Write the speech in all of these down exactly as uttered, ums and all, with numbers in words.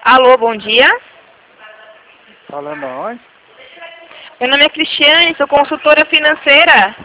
Alô, bom dia. Falando aonde? Meu nome é Cristiane, sou consultora financeira.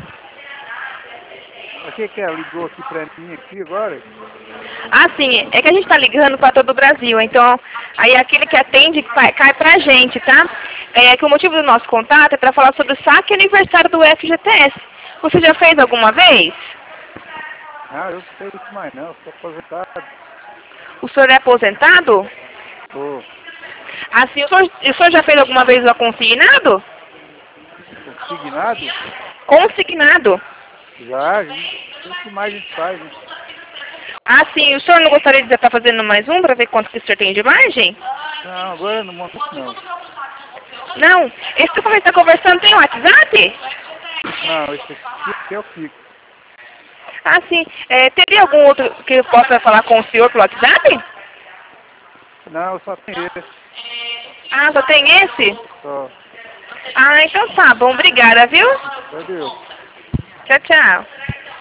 O que que é? Ligou aqui pra mim aqui agora? Ah, sim, é que a gente está ligando para todo o Brasil, então aí aquele que atende cai, cai para a gente, tá? É que o motivo do nosso contato é para falar sobre o saque aniversário do F G T S. Você já fez alguma vez? Ah, eu não sei isso mais não, sou aposentado. O senhor é aposentado? Tô Assim, o senhor, o senhor já fez alguma vez o consignado? consignado? Consignado. Já, gente. O que mais a gente faz, né? Ah, sim, o senhor não gostaria de estar fazendo mais um para ver quanto que o senhor tem de margem? Não, agora no momento não. Não, esse que você está conversando tem WhatsApp? Não, esse aqui é o fixo. Ah, sim. É, teria algum outro que eu possa falar com o senhor pelo WhatsApp? Não, eu só tenho esse. Ah, só tem esse? Só. Ah, então tá bom. Obrigada, viu? Valeu. Tchau, tchau.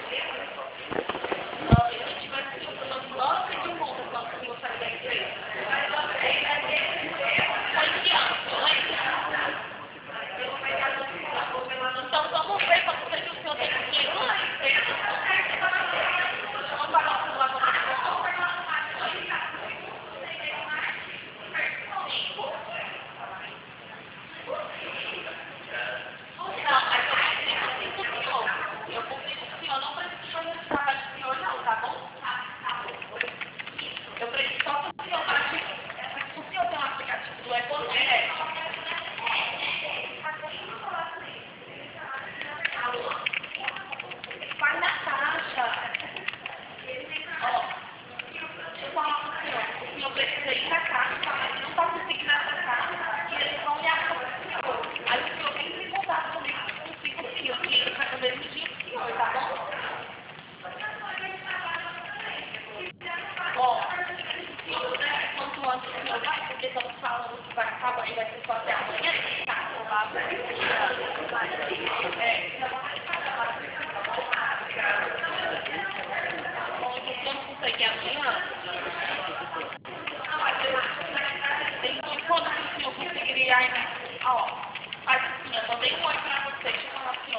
Porque estamos falando que vai acabar e vai ser só até amanhã, tá? Eu não consegui amanhã. Tem quando que o senhor conseguiria ainda? Ó, assim, eu mandei um oi pra você.